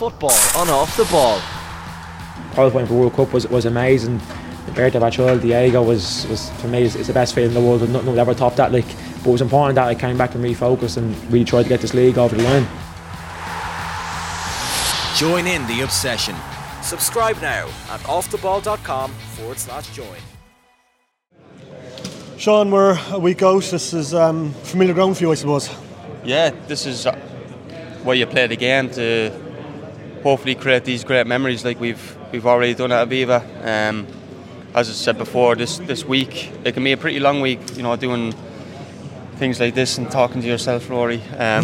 football on off the ball. Qualifying for World Cup was amazing. The birth of our child, Diego, was for me is the best feeling in the world, and nothing will ever top that. But it was important that I came back and refocused and really tried to get this league over the line. Join in the obsession. Subscribe now at offtheball.com/join. Sean, we're a week out. This is familiar ground for you, I suppose. Yeah, this is where you play the game to hopefully create these great memories like we've already done at Aviva. As I said before, this week it can be a pretty long week, doing things like this and talking to yourself, Rory.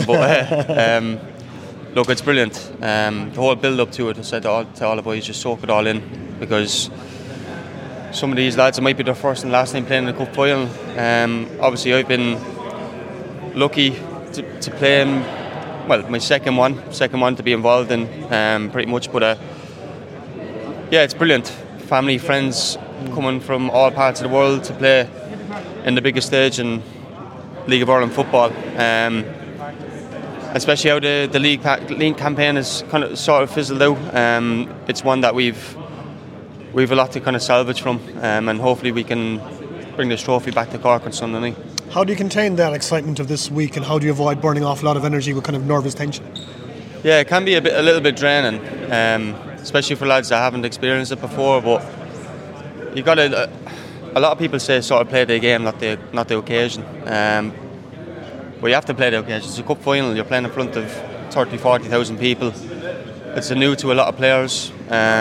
Look, it's brilliant. The whole build-up to it, I said to all the boys, just soak it all in, because some of these lads, it might be their first and last time playing in the cup final. Obviously, I've been lucky to play in, my second one to be involved in, pretty much. But yeah, it's brilliant. Family, friends coming from all parts of the world to play in the biggest stage in League of Ireland football. Especially how the league campaign has kind of sort of fizzled out. It's one that we've a lot to kind of salvage from, and hopefully we can bring this trophy back to Cork on Sunday night. How do you contain that excitement of this week, and how do you avoid burning off a lot of energy with kind of nervous tension? Yeah, it can be a little bit draining, especially for lads that haven't experienced it before. But you got to. A lot of people say sort of play the game, not the occasion. But you have to play the occasion. It's a cup final. You're playing in front of 30,000-40,000 people. It's new to a lot of players.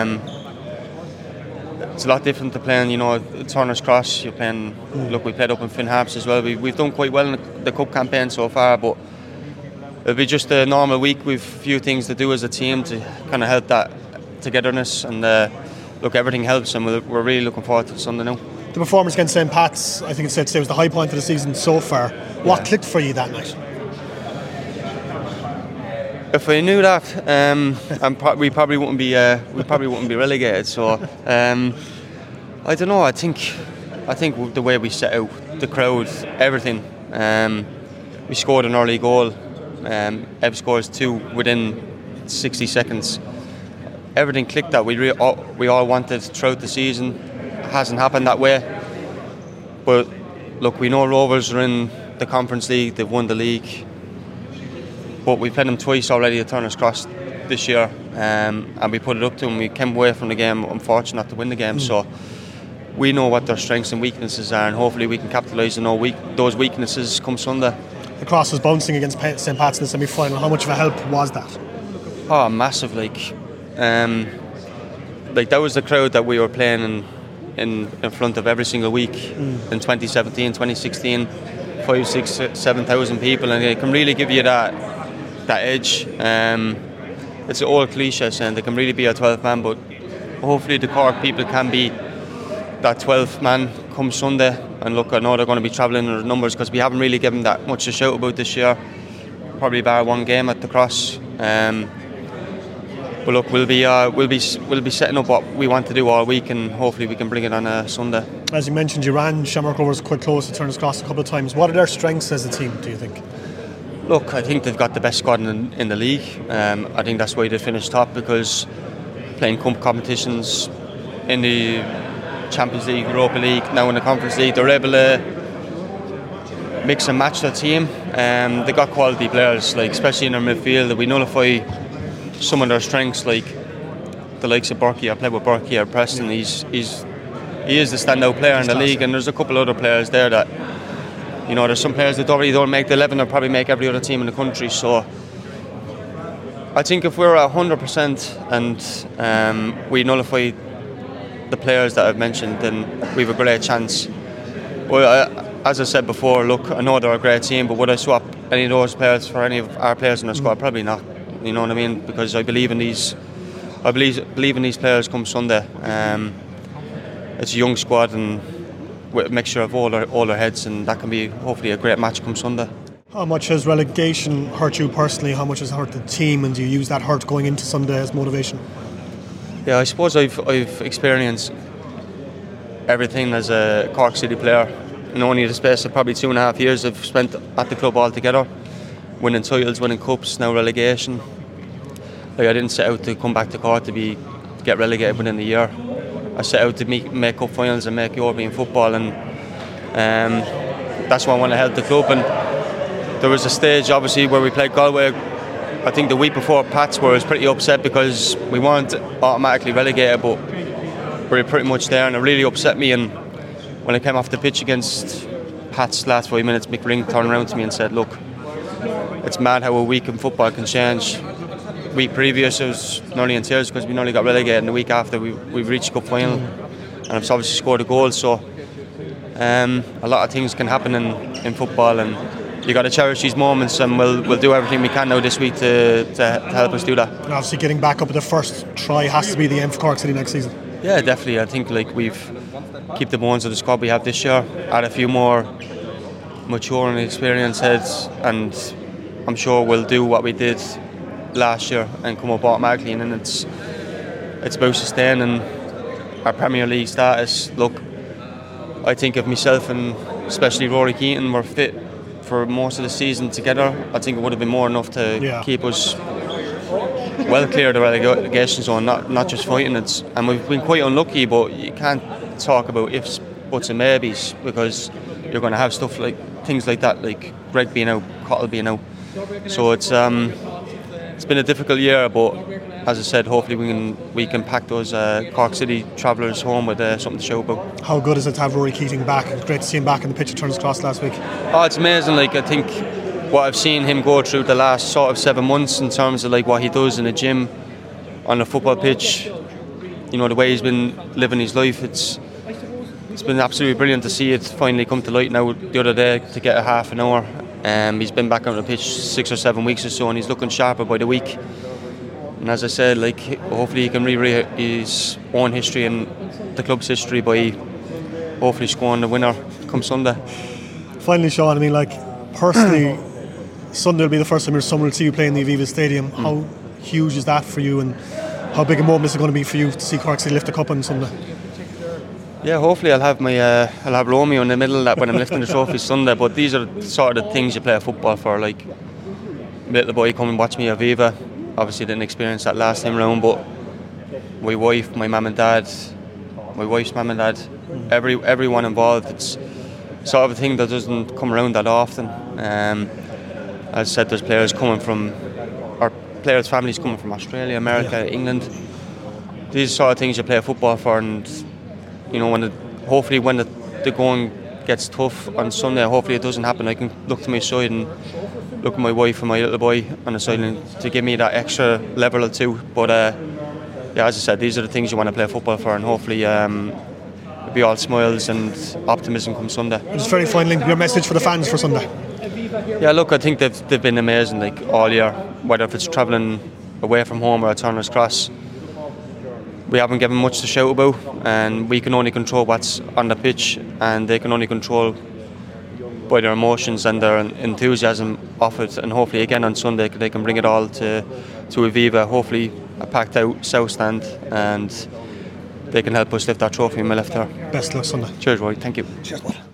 It's a lot different to playing, Turner's Cross. You're playing. Look, we played up in Finn Harps as well. We've done quite well in the cup campaign so far, but it'll be just a normal week with a few things to do as a team to kind of help that togetherness. And look, everything helps, and we're really looking forward to Sunday now. The performance against St. Pat's, I think it's said today, was the high point of the season so far. What clicked for you that night? If I knew that, we probably wouldn't be relegated. So I don't know. I think the way we set out, the crowd, everything. We scored an early goal. Ev scores 2 within 60 seconds. Everything clicked that we all wanted throughout the season. It hasn't happened that way. But look, we know Rovers are in the Conference League. They've won the league. But we played them twice already at Turner's Cross this year, and we put it up to them. We came away from the game unfortunate not to win the game. So we know what their strengths and weaknesses are, and hopefully we can capitalise on those weaknesses come Sunday. The Cross was bouncing against St. Pat's in the semi-final. How much of a help was that? Oh, massive! Like that was the crowd that we were playing in front of every single week in 2017, 2016, 5,000, 6,000, 7,000 people, and it can really give you that edge. It's an old cliche saying they can really be a 12th man, but hopefully the Cork people can be that 12th man come Sunday. And look, I know they're going to be travelling in their numbers because we haven't really given that much a shout about this year, probably bar one game at the Cross. But look, we'll be setting up what we want to do all week, and hopefully we can bring it on a Sunday. As you mentioned, you ran Shamrock Rovers quite close to Turner's Cross a couple of times. What are their strengths as a team, do you think? Look, I think they've got the best squad in the league. I think that's why they finished top, because playing cup competitions in the Champions League, Europa League, now in the Conference League, they're able to mix and match their team. They got quality players, like especially in their midfield. We nullify some of their strengths, like the likes of Berkey. I played with Berkey at Preston. He is the standout player in the league, and there's a couple other players there that, there's some players that already don't make the 11 or probably make every other team in the country. So I think if we're at 100% and we nullify the players that I've mentioned, then we have a great chance. Well, as I said before, look, I know they're a great team, but would I swap any of those players for any of our players in the squad? Probably not. You know what I mean? Because I believe in these players come Sunday. It's a young squad and with a mixture of all their heads, and that can be hopefully a great match come Sunday. How much has relegation hurt you personally? How much has it hurt the team? And do you use that hurt going into Sunday as motivation? Yeah, I suppose I've experienced everything as a Cork City player in only the space of probably 2.5 years I've spent at the club altogether, winning titles, winning cups, now relegation. Like, I didn't set out to come back to Cork to get relegated within a year. I set out to make cup finals and make European football, and that's why I want to help the club. And there was a stage, obviously, where we played Galway. I think the week before Pats, where I was pretty upset because we weren't automatically relegated, but we were pretty much there, and it really upset me. And when I came off the pitch against Pats last 5 minutes, Mick Ring turned around to me and said, "Look, it's mad how a week in football can change." Week previous, I was nearly in tears because we nearly got relegated, and the week after we reached cup final, and I've obviously scored a goal. So a lot of things can happen in football, and you got to cherish these moments, and we'll do everything we can now this week to help us do that. And obviously, getting back up at the first try has to be the aim for Cork City next season. Yeah, definitely. I think we've keep the bones of the squad we have this year, add a few more mature and experienced heads, and I'm sure we'll do what we did last year and come up automatically. And then it's about sustaining our Premier League status. Look, I think if myself and especially Rory Keaton were fit for most of the season together, I think it would have been more enough to keep us well clear of the relegation zone, not just fighting it. And we've been quite unlucky, but you can't talk about ifs, buts and maybes, because you're going to have stuff like things like that, like Greg being out, Cottle being out. So it's been a difficult year, but as I said, hopefully we can pack those Cork City travellers home with something to show about. How good is it to have Rory Keating back? It's great to see him back in the pitch at Turner's Cross last week. Oh, it's amazing. Like, I think what I've seen him go through the last sort of 7 months in terms of like what he does in the gym, on the football pitch, you know, the way he's been living his life, it's been absolutely brilliant to see it finally come to light now the other day, to get a half an hour. He's been back on the pitch 6 or 7 weeks or so, and he's looking sharper by the week. And as I said, like, hopefully he can rewrite his own history and the club's history by hopefully scoring the winner come Sunday. Finally, Sean, I mean, like, personally, Sunday will be the first time someone will see you play in the Aviva Stadium. How huge is that for you, and how big a moment is it going to be for you to see Cork City lift the cup on Sunday? Yeah, hopefully I'll have Romeo in the middle of that when I'm lifting the trophy Sunday. But these are sort of the things you play football for. Like, little boy come and watch me at Aviva. Obviously didn't experience that last time round, but my wife, my mum and dad, my wife's mum and dad, everyone involved, it's sort of a thing that doesn't come around that often. As I said, there's players families coming from Australia, America, England. These are sort of things you play football for, and you know, hopefully when the going gets tough on Sunday, hopefully it doesn't happen. I can look to my side and look at my wife and my little boy on the sideline to give me that extra level or two. But yeah, as I said, these are the things you want to play football for, and hopefully it'll be all smiles and optimism come Sunday. Just very finally, your message for the fans for Sunday. Yeah, look, I think they've been amazing, like, all year, whether if it's travelling away from home or at Turner's Cross. We haven't given much to shout about, and we can only control what's on the pitch, and they can only control by their emotions and their enthusiasm of it. And hopefully again on Sunday they can bring it all to Aviva, hopefully a packed out South Stand, and they can help us lift that trophy in my left there. Best luck Sunday. Cheers, Roy. Thank you. Cheers, boy.